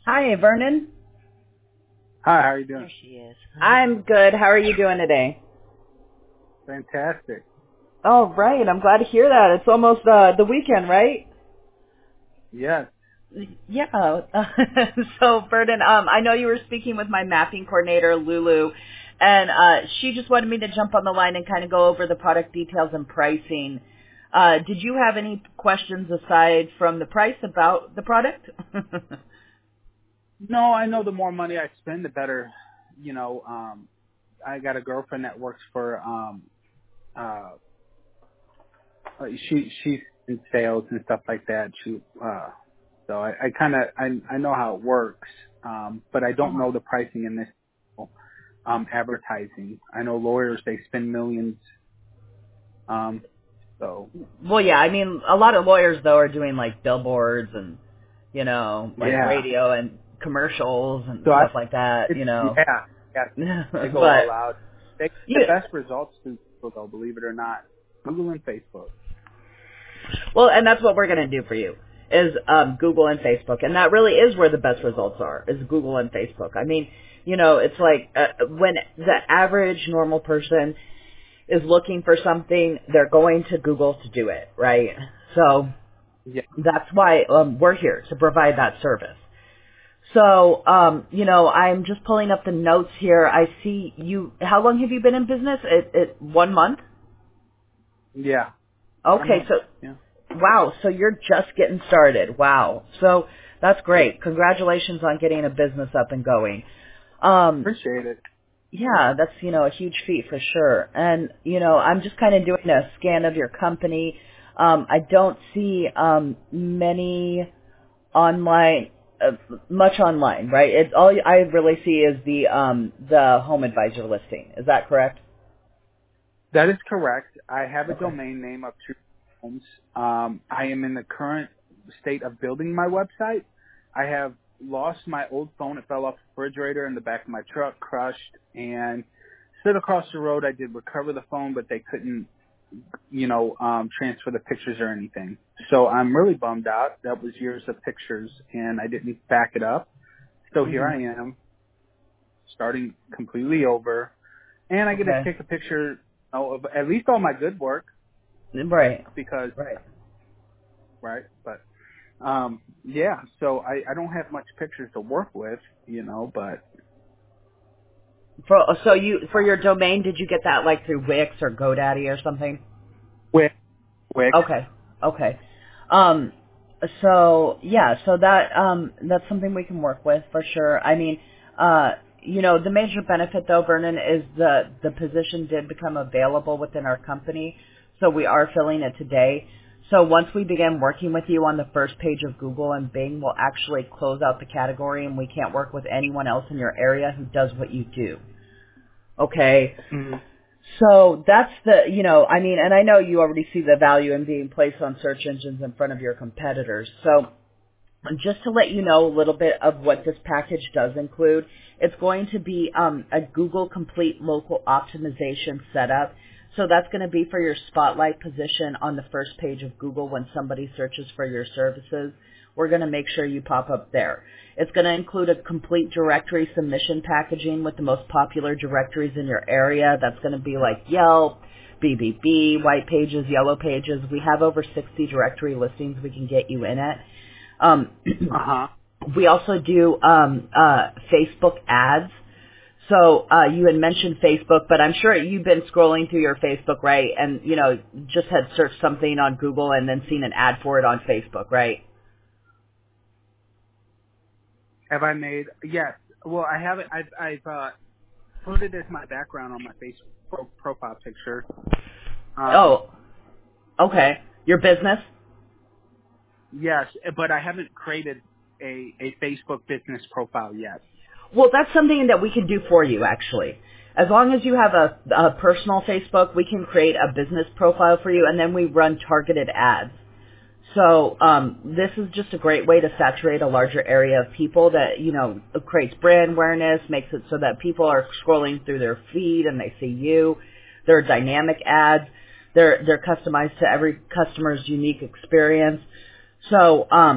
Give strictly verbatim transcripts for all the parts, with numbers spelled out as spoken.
Hi, Vernon. Hi, how are you doing? There she is. I'm good. How are you doing today? Fantastic. Oh, right. I'm glad to hear that. It's almost uh, the weekend, right? Yes. Yeah. So, Vernon, um, I know you were speaking with my mapping coordinator, Lulu, and uh, she just wanted me to jump on the line and kind of go over the product details and pricing. Uh, did you have any questions aside from the price about the product? No, I know the more money I spend, the better. You know, um, I got a girlfriend that works for, um, uh, uh, she, she's in sales and stuff like that. She, uh, so I, I kind of, I, I know how it works. Um, but I don't Uh-huh. know the pricing in this, um, advertising. I know lawyers, they spend millions. Um, so Well, yeah, I mean, a lot of lawyers, though, are doing, like, billboards and, you know, like yeah. radio and commercials and So I, stuff like that, it's, you know. yeah, yeah, they go all But, out. They get the you, best results through Google, though, believe it or not. Google and Facebook. well, and that's what we're going to do for you, is um, Google and Facebook. And that really is where the best results are, is Google and Facebook. I mean, you know, it's like uh, when the average normal person is looking for something, they're going to Google to do it, right? So Yeah. that's why um, we're here, to provide that service. So, um, you know, I'm just pulling up the notes here. I see you, how long have you been in business? It, it, one month? Yeah. One Okay, month. so, Yeah. wow, so you're just getting started. Wow. So, that's great. Congratulations on getting a business up and going. Um, Appreciate it. yeah, that's, you know, a huge feat for sure. And, you know, I'm just kind of doing a scan of your company. Um, I don't see, um, many online, uh, much online, right? It's all I really see is the um the home advisor listing. Is that correct? That is correct. I have a Okay. domain name of True Homes. Um, I am in the current state of building my website. I have lost my old phone. It fell off the refrigerator in the back of my truck, crushed, and stood across the road. I did recover the phone, but they couldn't, you know, um, transfer the pictures or anything. So I'm really bummed out. That was years of pictures, and I didn't back it up. So here Mhm. I am, starting completely over, and I get to Okay. take a picture oh, of at least all my good work Right. because, Right. right, but um, yeah. So I, I don't have much pictures to work with, you know, but For so you for your domain, did you get that like through Wix or GoDaddy or something? Wix, Wix, Okay. Okay. Um so yeah, so that um that's something we can work with for sure. I mean, uh you know, the major benefit though, Vernon, is the the position did become available within our company. So we are filling it today. So once we begin working with you on the first page of Google and Bing, we'll actually close out the category and we can't work with anyone else in your area who does what you do. Okay. mm, So that's the, you know, I mean, and I know you already see the value in being placed on search engines in front of your competitors. So just to let you know a little bit of what this package does include, it's going to be um, a Google Complete Local Optimization setup. So that's going to be for your spotlight position on the first page of Google when somebody searches for your services. We're going to make sure you pop up there. It's going to include a complete directory submission packaging with the most popular directories in your area. That's going to be like Yelp, B B B, White Pages, Yellow Pages. We have over sixty directory listings we can get you in at. Um, uh huh. we also do um, uh, Facebook ads. So uh, you had mentioned Facebook, but I'm sure you've been scrolling through your Facebook, right? And you know, just had searched something on Google and then seen an ad for it on Facebook, right? Have I made? Yes. Well, I haven't. I've I've uh, put it as my background on my Facebook pro- profile picture. Um, Oh, okay. Your business? yes, but I haven't created a a Facebook business profile yet. Well, that's something that we can do for you, actually. As long as you have a, a personal Facebook, we can create a business profile for you, and then we run targeted ads. So um, this is just a great way to saturate a larger area of people that, you know, creates brand awareness, makes it so that people are scrolling through their feed and they see you. They're dynamic ads. They're, they're customized to every customer's unique experience. So um,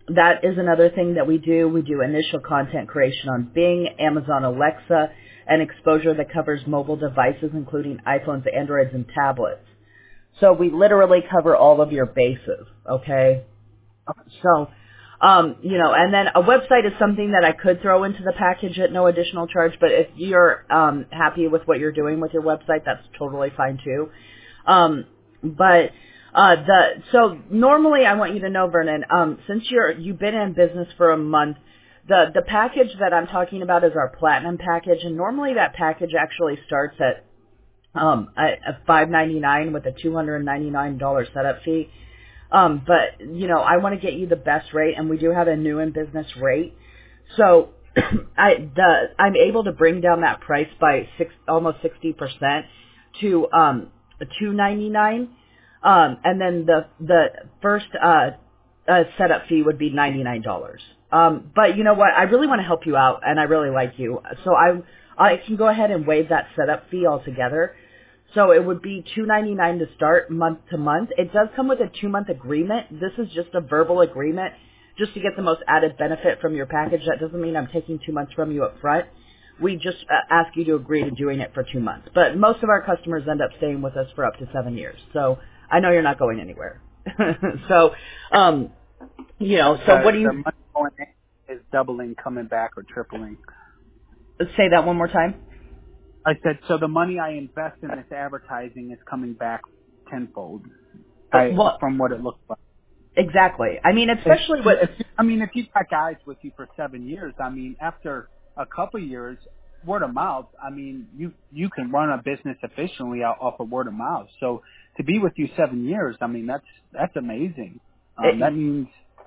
that is another thing that we do. We do initial content creation on Bing, Amazon Alexa, and exposure that covers mobile devices, including iPhones, Androids, and tablets. So we literally cover all of your bases, okay? So, um, you know, and then a website is something that I could throw into the package at no additional charge, but if you're um, happy with what you're doing with your website, that's totally fine too. Um, but uh, the so normally I want you to know, Vernon, um, since you're you've been in business for a month, the the package that I'm talking about is our platinum package, and normally that package actually starts at um, at five ninety-nine with a two hundred ninety-nine dollars setup fee. Um, but, you know, I want to get you the best rate, and we do have a new in business rate. So I, the, I'm able to bring down that price by six, almost sixty percent to, um, two ninety-nine. Um, and then the, the first, uh, uh, setup fee would be ninety-nine dollars. Um, but you know what? I really want to help you out, and I really like you. So I, I can go ahead and waive that setup fee altogether. So it would be two ninety-nine to start month to month. It does come with a two-month agreement. This is just a verbal agreement just to get the most added benefit from your package. That doesn't mean I'm taking two months from you up front. We just uh, ask you to agree to doing it for two months. But most of our customers end up staying with us for up to seven years. So I know you're not going anywhere. so, um, you know, so The, what do the you money going in is doubling, coming back, or tripling. say that one more time? I said, so the money I invest in this advertising is coming back tenfold. I Well, from what it looks like. exactly. I mean, If, especially with if, I mean, if you've got guys with you for seven years, I mean, after a couple years, word of mouth. I mean, you you can run a business efficiently out off of word of mouth. So to be with you seven years, I mean, that's that's amazing. Um, that it, means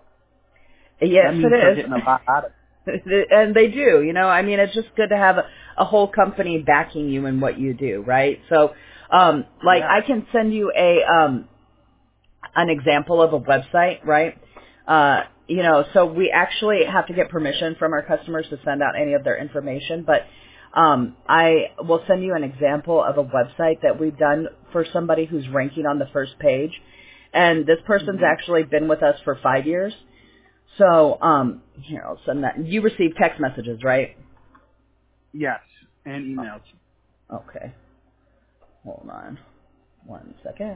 that yes, means they're it is. getting a lot out of it. And they do, you know, I mean, it's just good to have a, a whole company backing you in what you do, right? So, um, like Yeah. I can send you a, um, an example of a website, right? Uh, you know, so we actually have to get permission from our customers to send out any of their information, but, um, I will send you an example of a website that we've done for somebody who's ranking on the first page. And this person's hmm actually been with us for five years. So, um, here, I'll send that. You receive text messages, right? Yes, and emails. Okay. Hold on one second.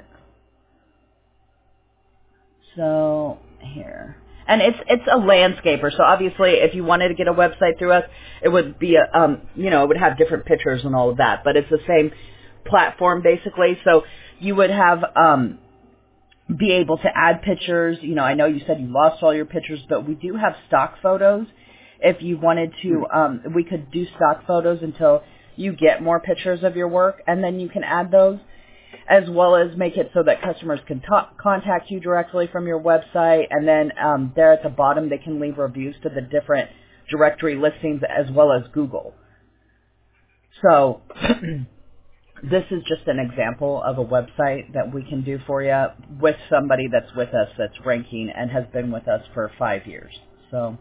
So, here. And it's it's a landscaper. So obviously if you wanted to get a website through us, it would be a um you know, it would have different pictures and all of that, but it's the same platform basically. So you would have um be able to add pictures. You know, I know you said you lost all your pictures, but we do have stock photos. If you wanted to, Mhm. um, we could do stock photos until you get more pictures of your work, and then you can add those, as well as make it so that customers can ta- contact you directly from your website, and then um, there at the bottom they can leave reviews to the different directory listings as well as Google. So this is just an example of a website that we can do for you with somebody that's with us that's ranking and has been with us for five years. So,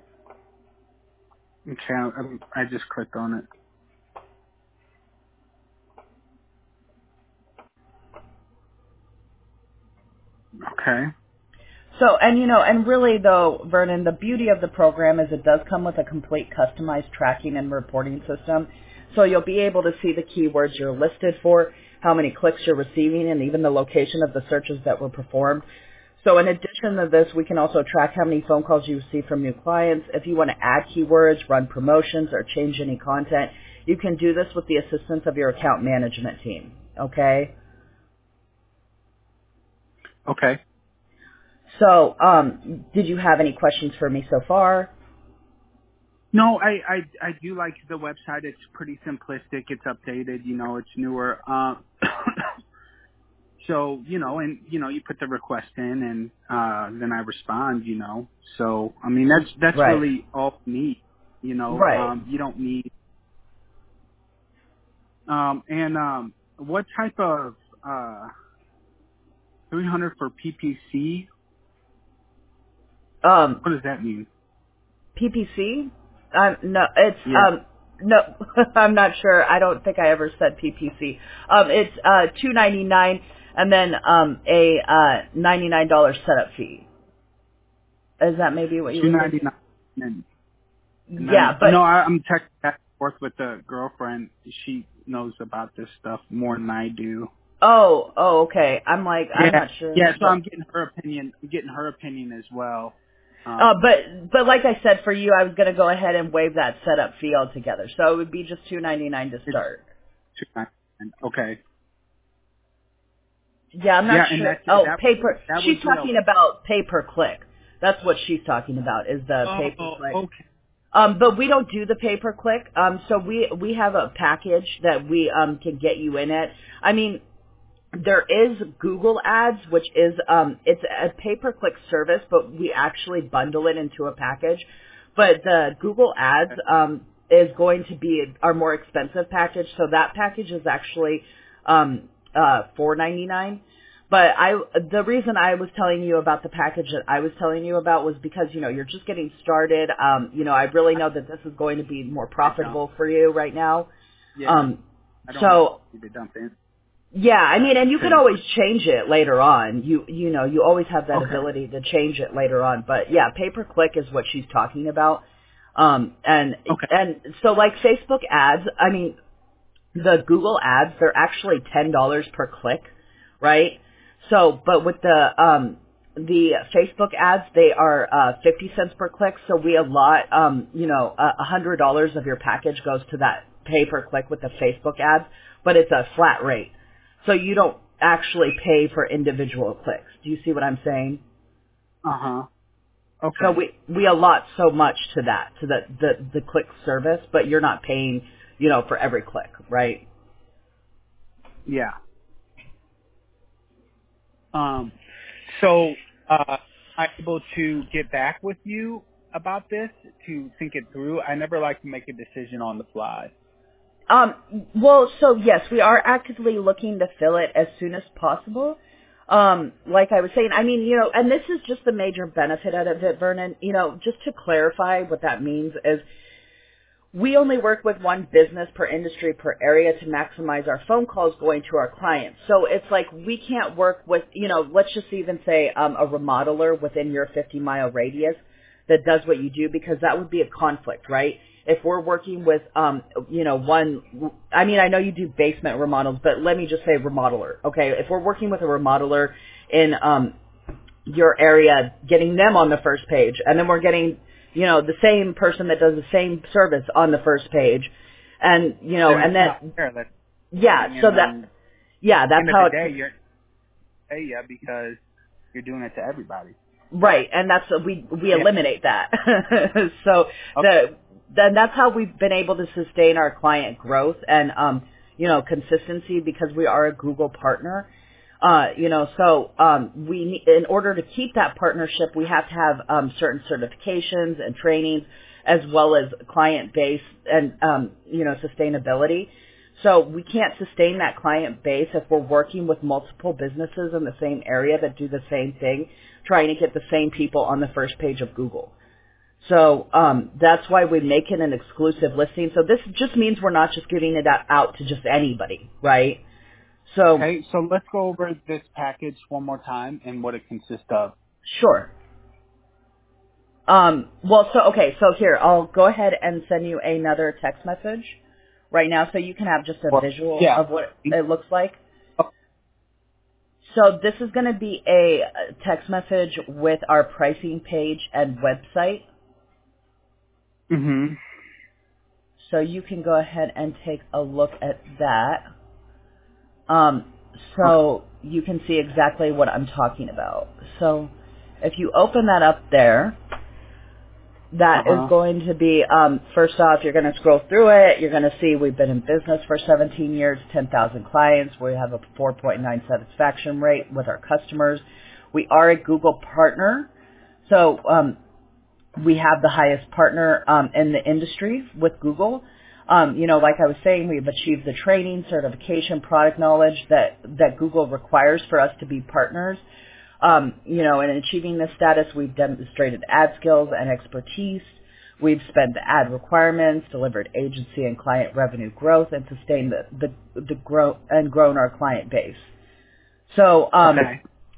Okay, I, I just clicked on it. Okay. so, and you know, and really though, Vernon, the beauty of the program is it does come with a complete customized tracking and reporting system. So you'll be able to see the keywords you're listed for, how many clicks you're receiving, and even the location of the searches that were performed. So in addition to this, we can also track how many phone calls you receive from new clients. If you want to add keywords, run promotions, or change any content, you can do this with the assistance of your account management team. Okay? Okay. So, um, did you have any questions for me so far? No, I, I I do like the website. It's pretty simplistic. It's updated. You know, it's newer. Um, so you know, and you know, you put the request in, and uh, then I respond. You know, so I mean, that's that's Right. really all you need. You know, Right. um, you don't need. Um, and um, what type of uh, three hundred for P P C? Um, What does that mean? P P C? Um, no, it's Yeah. um, no. I'm not sure. I don't think I ever said P P C. Um, it's uh, two ninety nine, and then um, a uh, ninety nine dollar setup fee. Is that maybe what you two were ninety thinking? nine. Yeah, but no, I, I'm texting back and forth with the girlfriend. She knows about this stuff more than I do. oh, oh, okay. I'm like, I'm Yeah, not sure, yeah. So but I'm getting her opinion. I'm getting her opinion as well. uh, Um, but but like I said, for you, I was gonna go ahead and waive that setup fee altogether. So it would be just two ninety nine to it's start. two ninety nine. Okay. Yeah, I'm not Yeah, and sure. that's Oh, that. paper. That She's would be talking a. about pay per click. That's what she's talking about is the pay per Oh, click. okay. Um, but we don't do the pay per click. Um, so we we have a package that we um can get you in at. I mean, there is Google Ads, which is um it's a pay per click service, but we actually bundle it into a package. But the Google Ads um is going to be our more expensive package. So that package is actually um uh four ninety nine. But I, the reason I was telling you about the package that I was telling you about was because, you know, you're just getting started. Um, you know, I really know that this is going to be more I don't. profitable for you right now. Yeah, Um, I don't so, need to dump in. yeah, I mean, and you could Cause, always change it later on. You, you know, you always have that okay. ability to change it later on. But yeah, pay per click is what she's talking about. Um, and, Okay. and so like Facebook ads, I mean, the Google ads, they're actually ten dollars per click, right? So, but with the, um, the Facebook ads, they are, uh, fifty cents per click. So we allot, um, you know, a hundred dollars of your package goes to that pay per click with the Facebook ads, but it's a flat rate. So you don't actually pay for individual clicks. Do you see what I'm saying? Uh huh. So Okay. we, we allot so much to that, to the, the, the click service, but you're not paying, you know, for every click, right? Yeah. Um. So, uh, I'm able to get back with you about this to think it through. I never like to make a decision on the fly. Um, well, so yes, we are actively looking to fill it as soon as possible. Um, like I was saying, I mean, you know, and this is just the major benefit out of it, Vernon. You know, just to clarify what that means is we only work with one business per industry per area to maximize our phone calls going to our clients. So it's like we can't work with, you know, let's just even say um, a remodeler within your fifty mile radius that does what you do, because that would be a conflict, right? If we're working with, um, you know, one, I mean, I know you do basement remodels, but let me just say remodeler, okay? If we're working with a remodeler in um, your area, getting them on the first page, and then we're getting, you know, the same person that does the same service on the first page, and, you know, Then and it's not then, fair. That's yeah, and so that, then yeah, that's end of how the it, day, you're hey yeah because you're doing it to everybody. right, and that's, we, we Yeah. eliminate that. So Okay. the, then that's how we've been able to sustain our client growth and, um, you know, consistency, because we are a Google partner. Uh, you know, so um, we need, in order to keep that partnership, we have to have um, certain certifications and trainings, as well as client base and um, you know, sustainability. So we can't sustain that client base if we're working with multiple businesses in the same area that do the same thing, trying to get the same people on the first page of Google. So um, that's why we make it an exclusive listing. So this just means we're not just giving it out to just anybody, right? So Okay. So let's go over this package one more time and what it consists of. sure. Um, well, so, okay, so here, I'll go ahead and send you another text message right now so you can have just a Well, visual yeah. of what it looks like. Oh, So this is going to be a text message with our pricing page and website. mhm. So you can go ahead and take a look at that. Um, Okay. so you can see exactly what I'm talking about. So if you open that up there, Uh that is huh. going to be, um, first off, you're going to scroll through it. You're going to see we've been in business for seventeen years, ten thousand clients. We have a four point nine satisfaction rate with our customers. We are a Google partner. So um, we have the highest partner um, in the industry with Google. Um, you know, like I was saying, we've achieved the training, certification, product knowledge that, that Google requires for us to be partners. Um, you know, in achieving this status, we've demonstrated ad skills and expertise. We've spent the ad requirements, delivered agency and client revenue growth, and sustained the, the, the grow and grown our client base. So, um, Okay.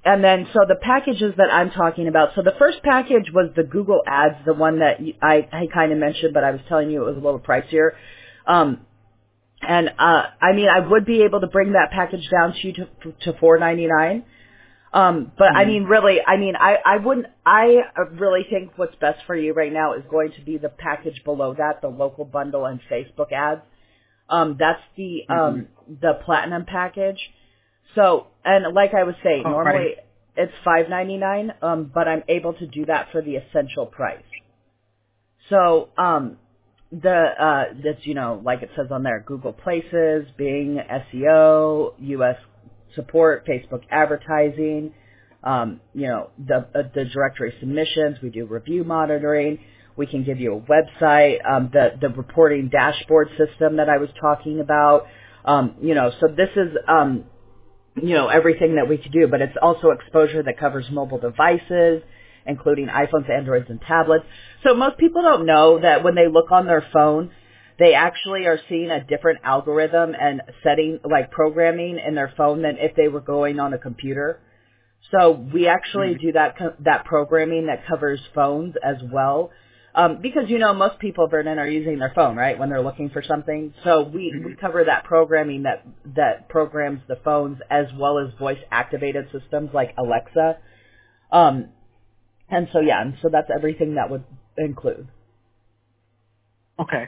and then, so the packages that I'm talking about, so the first package was the Google Ads, the one that I, I kind of mentioned, but I was telling you it was a little pricier. Um, and, uh, I mean, I would be able to bring that package down to you to, to four ninety-nine. Um, but Mm-hmm. I mean, really, I mean, I, I wouldn't, I really think what's best for you right now is going to be the package below that, the local bundle and Facebook ads. Um, that's the, Mm-hmm. um, the platinum package. So, and like I was saying, Oh, normally right. it's five ninety-nine, um, but I'm able to do that for the essential price. So, um, the, uh, that's, you know, like it says on there, Google Places, Bing, S E O, U S support, Facebook advertising, um, you know, the, uh, the directory submissions, we do review monitoring, we can give you a website, um, the, the reporting dashboard system that I was talking about, um, you know, so this is, um, you know, everything that we could do, but it's also exposure that covers mobile devices, including iPhones, Androids, and tablets. So most people don't know that when they look on their phone, they actually are seeing a different algorithm and setting, like programming in their phone than if they were going on a computer. So we actually Mm-hmm. do that co- that programming that covers phones as well. Um, because, you know, most people, Vernon, are using their phone, right, when they're looking for something. So we, we Mm-hmm. cover that programming that, that programs the phones as well as voice-activated systems like Alexa. Um, and so, yeah, and so that's everything that would include. Okay.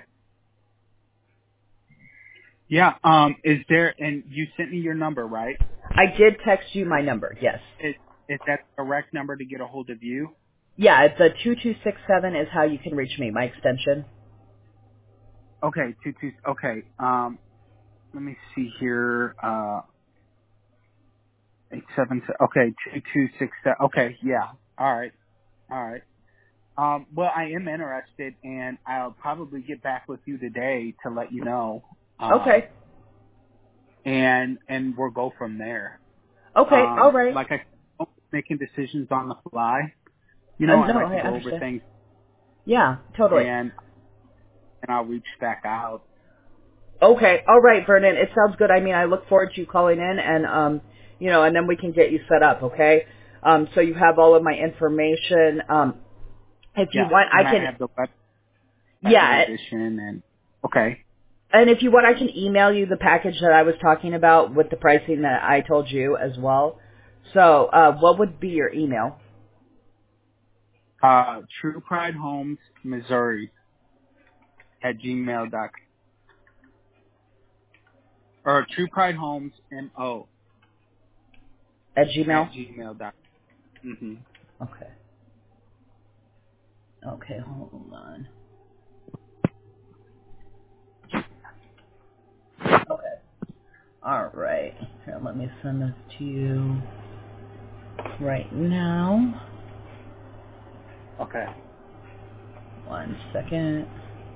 Yeah. Um. Is there? And you sent me your number, right? I did text you my number, yes. Is is that the correct number to get a hold of you? Yeah, it's a two two six seven is how you can reach me, my extension. Okay. Two two. Okay. Um. Let me see here. Uh. Eight seven. se- Okay. Two two six seven. Okay. Yeah. All right. All right. Um. Well, I am interested, and I'll probably get back with you today to let you know. Um. Okay. And and we'll go from there. Okay, all Um. right. Like I said, making decisions on the fly. You Uh, know, I no, like to I go over understand. things, Yeah, totally. and and I'll reach back out. Okay, all right, Vernon. It sounds good. I mean, I look forward to you calling in, and um, you know, and then we can get you set up. Okay. Um, so you have all of my information. Um, if you Yeah, want, I and I can. have the website in Yeah, addition, and okay, and if you want, I can email you the package that I was talking about with the pricing that I told you as well. So, uh, what would be your email? uh, True Pride Homes, Missouri at gmail dot com or True Pride Homes M O At at Gmail. gmail dot com. Mm-hmm. Okay. Okay, hold on. Okay. All right. Here, let me send this to you right now. Okay. One second.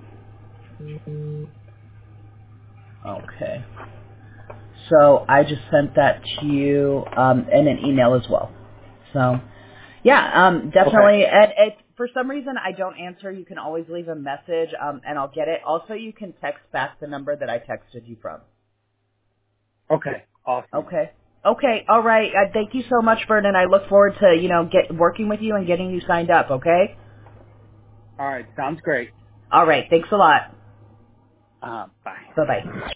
Okay. So I just sent that to you um, in an email as well. So yeah, um, Okay. definitely. And it, for some reason I don't answer, you can always leave a message, um, and I'll get it. Also, you can text back the number that I texted you from. Okay. Awesome. Okay. Okay. All right. Uh, thank you so much, Vernon. I look forward to you know get working with you and getting you signed up. Okay. All right. Sounds great. All right. Thanks a lot. Uh, bye. Bye bye.